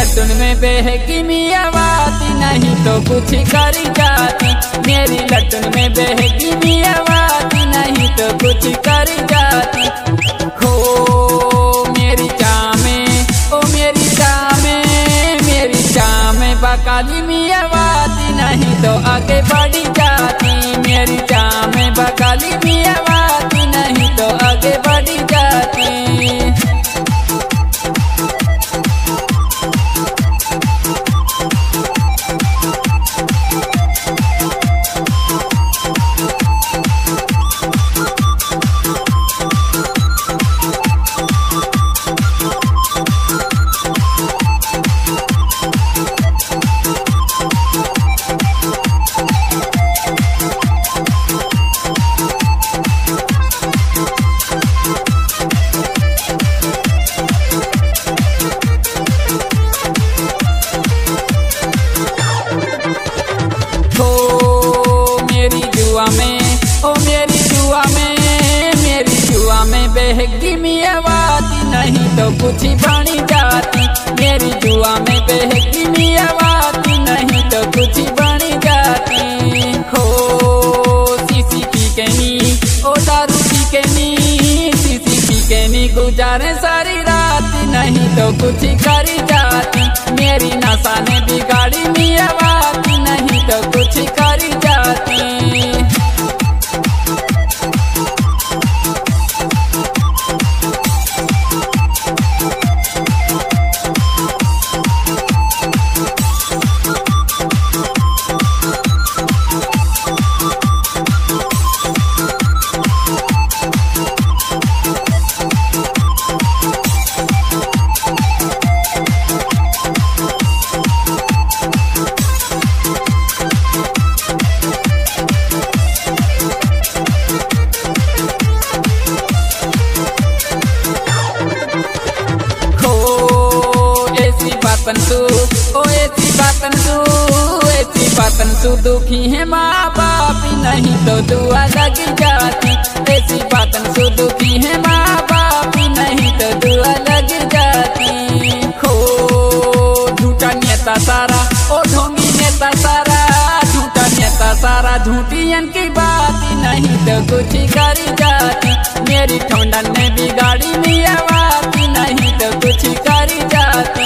लटुन में बहकी मियावाती, नहीं तो कुछ करी जाती। मेरी लटुन में बहकी मियावाती, नहीं तो कुछ करी जाती। हो मेरी चामे, ओ मेरी चामे, मेरी चामे बकाली मियावाती, नहीं तो आगे बढ़ी जाती। मेरी चामे बकाली मियावाती, नहीं तो आगे बढ़ी जाती। ओ मेरी जुआ में, मेरी जुआ में बहकी मियावाती, नहीं तो कुछ बनी जाती। मेरी जुआ में बहकी मियावाती, नहीं तो कुछ बनी जाती। हो सीसी पी के नी, ओ दारू पी के नी, सीसी पी के नी गुजारे सारी रात, नहीं तो कुछ करी जाती। मेरी नशा ने बिगाड़ी मियावाती, नहीं तो कुछ करी जाती। ओ ऐसी बातन तू दुखी है माँ बाप, नहीं तो दुआ लग जाती। ऐसी बातन तू दुखी है माँ बाप, नहीं तो दुआ लग जाती। हो झूठा नेता सारा, ओ ढोंगी नेता सारा, झूठा नेता सारा, झूठियन की बात, नहीं तो कुछ करी जाती। मेरी ठोंडन ने बिगाड़ी मियावाती, नहीं तो कुछ करी जाती।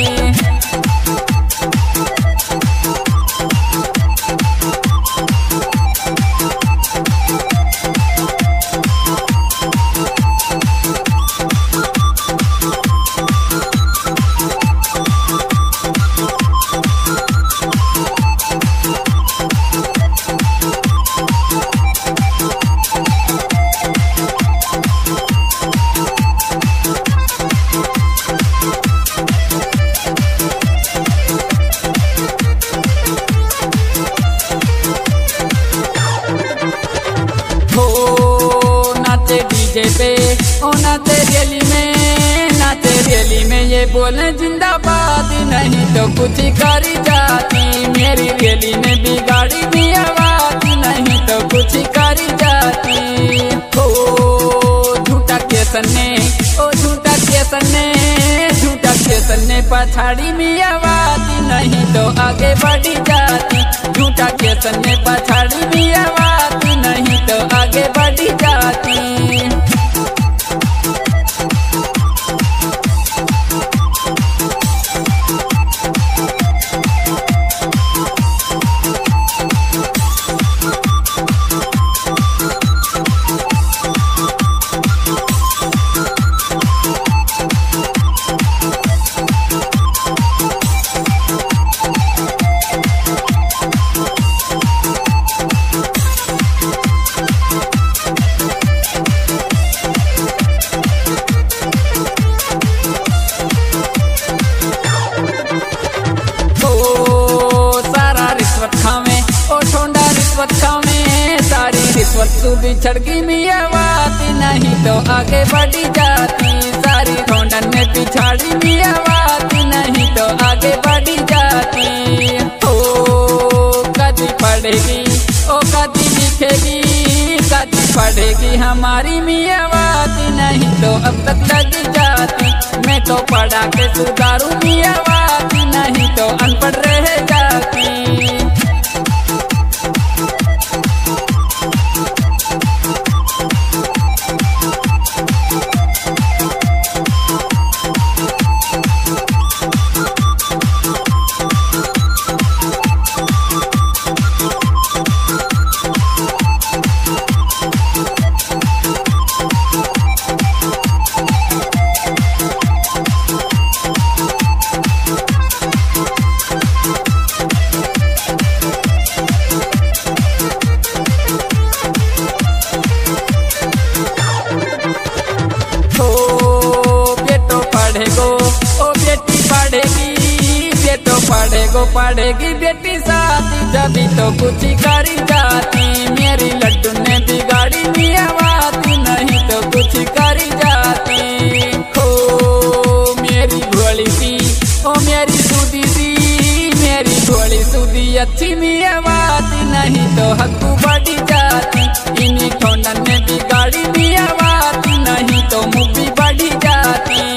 डीजे पे ओ नाचे रैली में, नाचे रैली में ये बोले जिंदाबाद, नहीं तो कुछ करी जाती। मेरी रैली में बिगाड़ी मियावाती, नहीं तो कुछ करी जाती। हो झूठा केसन ने, ओ झूठा केसन ने, झूठा केसन ने पछाड़ी मियावाती, नहीं तो आगे बढ़ी जाती। झूठा केसन ने पछाड़ी मियावाती, नहीं तो आगे बढ़ी जाती। तू बिछड़ की मियावाती, नहीं तो आगे बढ़ी जाती। सारी ढोंडन में पिछाड़ी मियावाती, नहीं तो आगे बढ़ी जाती। ओ कदी पढ़ेगी, ओ कदी लिखेगी, कदी पढ़ेगी हमारी मियावाती, नहीं तो अब तक लग जाती। मैं तो पढ़ा के सुधारू मियावाती, नहीं तो अनपढ़ रह जाती। पढ़ेगी बेटी साथी, जभी तो कुछ करी जाती। मेरी लड्डू ने बिगाड़ी मियावाती, नहीं तो कुछ करी जाती। हो मेरी भोली सी, ओ मेरी सूदी सी, मेरी भोली सूदी अच्छी मियावाती, नहीं तो हक्कू बढ़ी जाती। इन्हीं ठोनन ने बिगाड़ी मियावाती, नहीं तो मुँह भी बढ़ी जाती।